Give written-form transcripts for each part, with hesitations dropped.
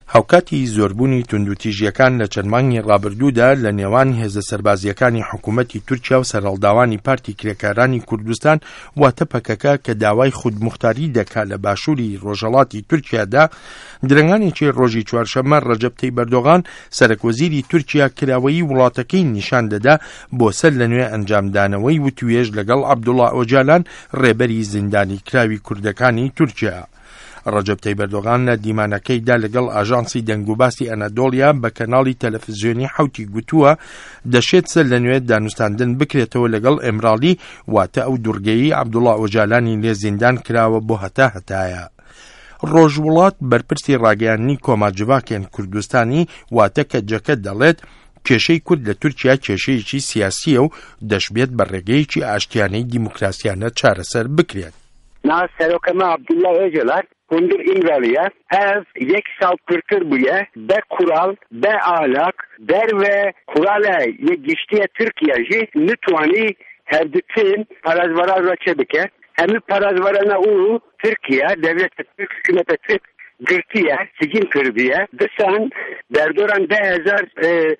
هاوکاتی زۆربوونی توندوتیژیەکان لە چەند مانگی ڕابردوودا لە نێوان هێزە سەربازیەکانی حکوومەتی تورکیا و سەرهەڵداوانی پارتی کرێکارانی کوردستان واتە پەکەکە کە داوای خودموختاری دەکات لە باشووری ڕۆژهەڵاتی تورکیادا درەنگانێکی ڕۆژی چوارشەممە ڕەجەب تەیب ئەردۆغان سەرۆکوەزیری تورکیا کراوەیی وڵاتەکەی نیشان دەدا بۆ سەر لە نوێ ئەنجامدانەوەی وتوێژ لەگەڵ عەبدوڵڵا ئۆجالان ڕێبەری زیندانی کراوی کوردەکانی تورکیا. ڕەجەب تەیب ئەردۆغان لە دیمانەکەیدا لەگەڵ ئاژانسی دەنگوباسی ئەنەدۆڵیا بە کەناڵی تەلەڤیزیۆنی حوتی گوتووە دەشێت سەر لە نوێ دانوستاندن بکرێتەوە لەگەڵ ئێمراڵی واتە ئەو دوورگەیی عەبدوڵڵا ئۆجالانی لێ زیندان کراوە بۆ هەتایە. ڕۆژوڵات بەرپرسی ڕاگەیاندنی کۆماجڤاکێن کوردستانی واتە کە جەکە دەڵێت کێشەی کورد لە تورکیا کێشەیەکی سیاسیە و دەشبێت بە ڕێگەیەکی ئاشتیانەی دیموکراسیانە چارەسەر بکرێت. Serokema Abdullah Öcalan Kundur İmralı'ya ev yek sal kırkır buya be kural, be ahlak, der ve kurala ye geçtiğe Türkiye'ci nütvani her bütün parazvara raçebike hem parazvarana u Türkiye devlet Türk hükümete Türk gırtiye sicin kırbiye dışan derdoran 1000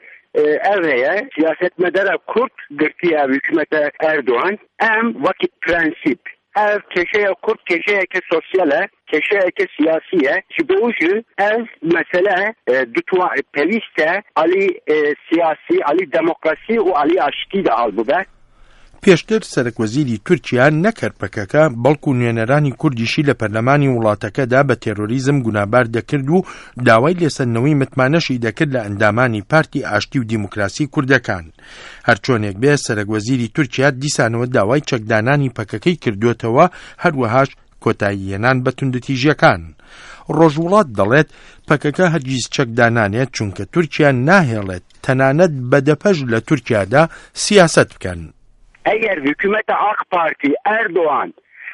evreye siyaset medara Kurt gırtiye hükümete Erdoğan em vakit prensip ev keşeye Kurt keşeye ke sosyale keşeye ke siyasiye şibuşu ev mesele dutwa peliste ali siyasi ali demokrasi و ali aşti de al bu be. پێشتر سەرۆکوەزیری تورکیا نەکرد پەکەکە بەڵکو نوێنەرانی کوردیشی لە پەرلەمانی وڵاتەکەدا بە تێرۆریزم گونابار دەکرد و داوای لێسەندنەوەی متمانەشی دەکرد لە ئەندامانی پارتی ئاشتی و دیموکراسی کوردەکان. هەرچۆنێک بێ سەرۆکوەزیری تورکیا دیسانەوە داوای چەکدانانی پەکەکەی کردوێتەوە هەروەهاش کۆتاییهێنان بە توندوتیژیەکان. ڕۆژوڵات دەڵێت پەکەکە هەرگیز چەکدانانێت چونکە تورکیا ناهێڵێت تەنانەت بەدەپەش لە تورکیادا سیاست بکەن. Eğer hükümete AK Parti Erdoğan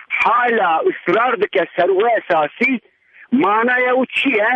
hala ısrar dike serve esası manaya uçiye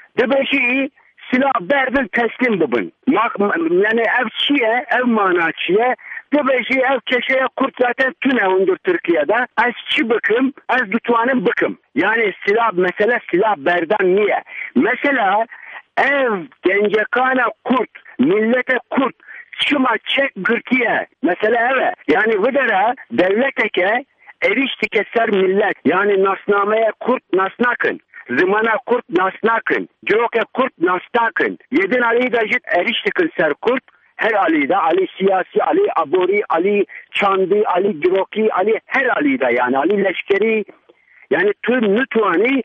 debeşi silah berdin teslim bubun. Yani ev çiye ev mana çiye debeşi ev keşeye Kurt zaten tünevundur Türkiye'de. Az çi bıkım az dutuanın bıkım. Yani silah mesele silah berdan niye? Mesela ev gencekana Kurt millete Kurt şuma çek gırtiye mesela evet yani vıdara devleteke eriştike ser millet yani nasnameye Kurt nasnakın zımana Kurt nasnakın ciroke Kurt nasnakın yedin Ali dajit eriştikin ser Kurt her Ali'de Ali siyasi Ali abori Ali çandi Ali ciroki Ali her Ali'de yani Ali leşkeri yani tüm nütuani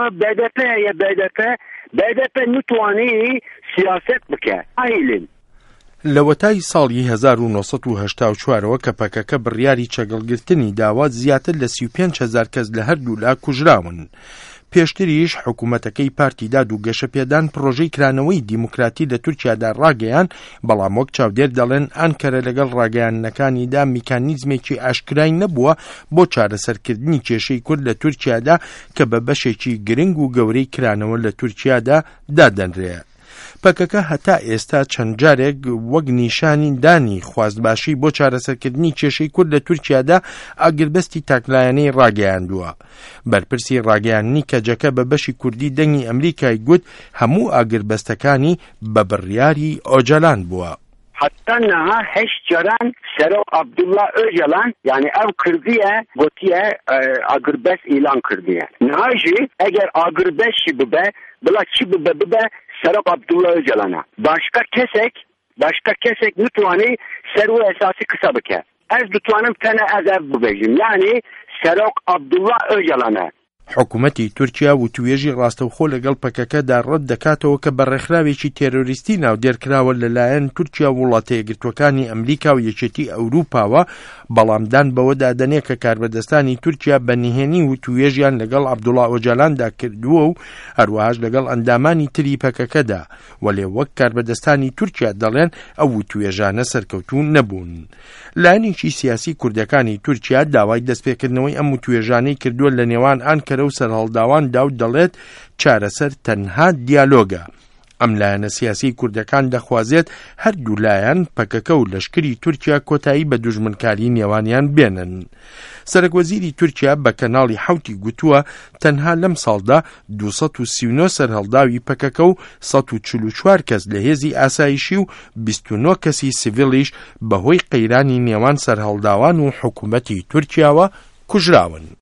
BDP nütuani siyaset bike ailin. لە وەتای ساڵی 1984ەوە کە پەکەکە بڕیاری چەگەڵگرتنی داوات زیاتر لە 35,000 کەس لە هەردوو لا کوژراون. پێشتریش حکوومەتەکەی پارتی داد و گەشەپێدان پرۆژەی کرانەوەی دیموکراتی لە تورکیادا ڕاگەیان بەڵام وەک چاودێر دەڵێن ئەنکەرە لەگەڵ ڕاگەیاندنەکانیدا میکانیزمێکی ئاشکرای نەبووە بۆ چارەسەرکردنی کێشەی کورد لە تورکیادا کە بە بەشێکی گرنگ و گەورەی کرانەوە لە تورکیادا دادەنرێت. پەکەکە هەتا ئێستا چەند جارێک وەک نیشانی دانی خواستباشی بۆ چارەسەرکردنی کێشەی کورد لە تورکیادا ئاگربەستی تاکلایەنەی ڕاگەیاندووە. بەرپرسی ڕاگەیاندنی کەجەکە بە بەشی کوردی دەنگی ئەمریکای گوت هەموو ئاگربەستەکانی بە بڕیاری ئۆجالان بووە. Hatta naha heş caran Serok Abdullah Öcalan yani ev kırdiye gotiye agırbes ilan kırdiye. Naji eğer agırbes şibibe bula şibibe Serok Abdullah Öcalan'a. Başka kesek nütvani servu esası kısa bike. Ez nütvanım tene ez ev bubejim. Yani Serok Abdullah Öcalan'a. حکوومەتی تورکیا و توێژی ڕاستەوخۆ لەگەڵ پەکەکەدا ڕەت دەکاتەوە کە بەڕێکخراوێکی تێرۆریستی ناودێرکراوە لەلایەن تورکیا و وڵاتە یەکگرتوەکانی ئەمریکا و یەکێتی ئەوروپاوە بەڵامدان بەوەدا دەنێ کە کاربەدەستانی تورکیا بەنهێنی و توێژیان لەگەڵ عەبدوڵڵا ئۆجالاندا کردووە و هەروەهاش لەگەڵ ئەندامانی تری پەکەکەدا وەلێ وەک کاربەدەستانی تورکیا دەڵێن ئەو توێژانە سەرکەوتوو نەبوون. لایەنێکی سیاسی کوردەکانی تورکیا داوای دەستپێکردنەوەی ئەم توێژانەی کردووە لە نێوان ئەنکەرە و سەرهەڵداواندا و دەڵێت چارەسەر تەنها دیالۆگە. ئەم لایەنە سیاسی کوردەکان دەخوازێت هەردوو لایەن پەکەکە و لەشکری تورکیا کۆتایی بە دوژمنکاری نێوانیان بێنن. سەرۆکوەزیری تورکیا بە کەناڵی حوتی گوتووە تەنها لەم ساڵدا 239 سەرهەڵداوی پەکەکە و 144 کەس لە هێزی ئاسایشی و 29 کەسی سیڤیلیش بەهۆی قەیرانی نێوان سەرهەڵداوان و حکوومەتی تورکیاوە کوژراون.